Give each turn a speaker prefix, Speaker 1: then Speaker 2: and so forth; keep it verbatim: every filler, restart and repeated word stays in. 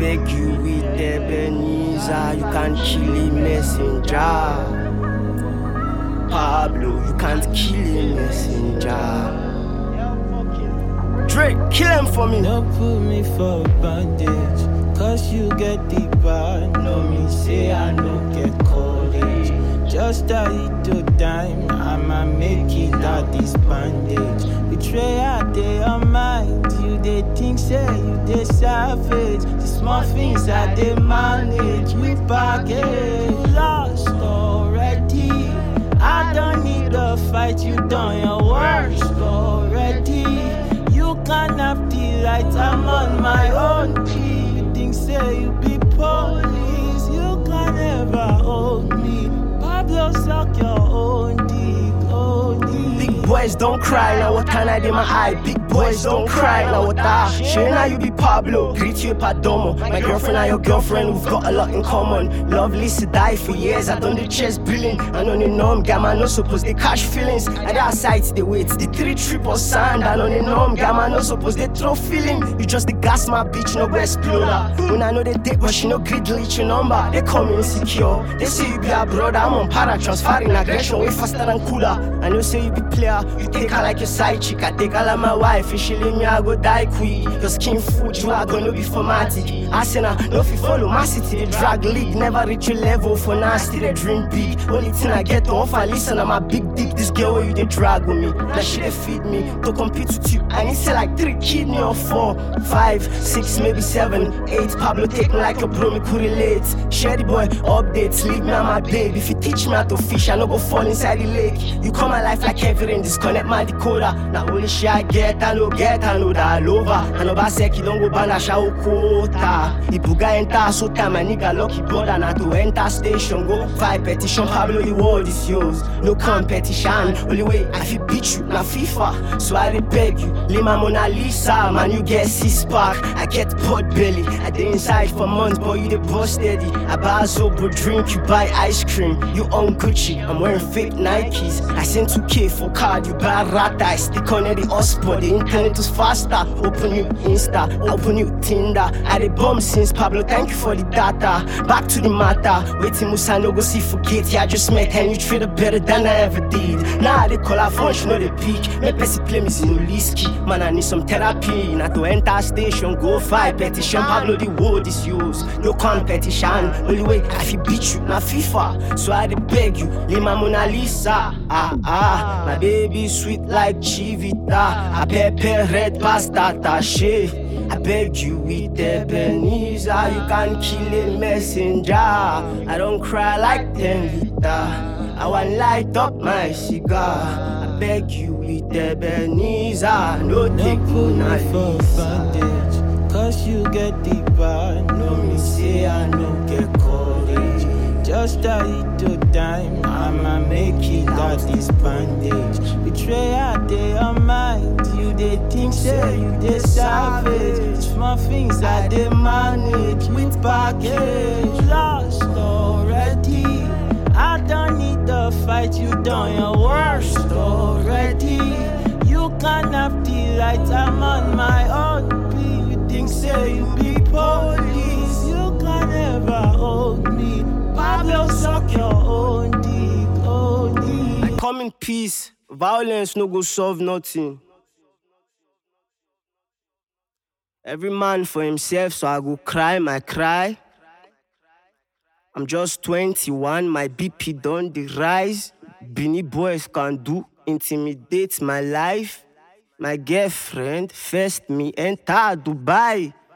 Speaker 1: beg you with Ebenezer, you can't kill a messenger. Pablo, you can't kill a messenger. Drake, kill him for me.
Speaker 2: Don't put me for bandage, cause you get the bad. No me say I don't get college. Just a little time, I'ma make it out this bandage. Betrayal, they are mind. You they think say you they savage. The small things that they manage with baggage. You lost already. I don't need a fight, you done your worst already. You can't have the light, I'm on my own. You think say you be police, you can never hold me. Pablo suck your own dick, own dick.
Speaker 1: Big boys don't cry, now what can I do my eye? Big boys don't cry, now what I Sure now you be Pablo, greet you Padomo. My girlfriend and your girlfriend, we've got a lot in common. Lovely to die for years, I done the chest billing. I know the norm, gamma no suppose they catch feelings. And that sight they wait, the three triple sand. I know the norm, gamma no suppose they throw feeling. You just the gas my bitch, no go exploder. When I know they date, but she no greed leech your number. They call me insecure, they say you be a brother. I'm on para, transferring aggression way faster than cooler. I know say you be player, you take her like your side chick. I take her like my wife, if she leave me I go die quick. Your skin food, you are gonna be formatic. Arsenal, no fi follow my city. The drag league never reach your level for nasty. They dream big. Only thing I get to offer, listen, I'm a big dick. This girl where you they drag with me, that shit they feed me. To compete with you, I need say like three kidney or four, five, six, maybe seven, eight. Pablo take me like a bro, me could relate. Share the boy updates, leave me on my babe. If you teach me how to fish, I no go fall inside the lake. You come my life like heavy rain, disconnect my decoder. Now only shit I get, I no get, I know that all over. I know Baseki don't go ban a show quota. The buga enter so time, my nigga lucky brother. Now to enter station, go five petition. Pablo, the world is yours, no competition. Only way I feel beat you, na FIFA. So I beg you, leave my Mona Lisa. Man, you get six pack, I get pot belly. I dey inside for months, boy, you the boss steady. I buy a Zobo drink, you buy ice cream. You own Gucci, I'm wearing fake Nikes. I send two K for card, you buy Rata. I stick on the hotspot, the internet was faster. Open you Insta, open you Tinder. I dey bomb since Pablo, thank you for the data. Back to the matter, waiting Musa no go see forget. Yeah, I just met and you treat her better than I ever did. Now I dey call her phone, she know the peak. Me Pessy play me no Liski. Man, I need some therapy. Now to enter station, go fight petition. Pablo, the world is yours, no competition. Only way I feel beat you, na FIFA. So I dey beg you, leave my Mona Lisa. Ah ah, my baby sweet like Chivita. I pepper red pasta tache. I beg you with Ebenezer, you can't kill a messenger. I don't cry like ten liter. I want light up my cigar. I beg you with Ebenezer, no take
Speaker 2: Put
Speaker 1: me
Speaker 2: me for bandage, cause you get the bad. No me say I no get courage. Just a little time, I'ma make it out this bandage. Betrayal, they are mind. You they think say you they savage. Small things that they manage with baggage. Lost already. I don't need the fight, you done your worst already. You can't have the light, I'm on my own. You think say you be police, you can never hold me. Pablo suck your own dick, own dick.
Speaker 1: I come in peace, violence no go solve nothing. Every man for himself, so I go cry my cry. I'm just twenty-one, my B P done the rise. Beanie boys can do intimidate my life. My girlfriend first me enter Dubai.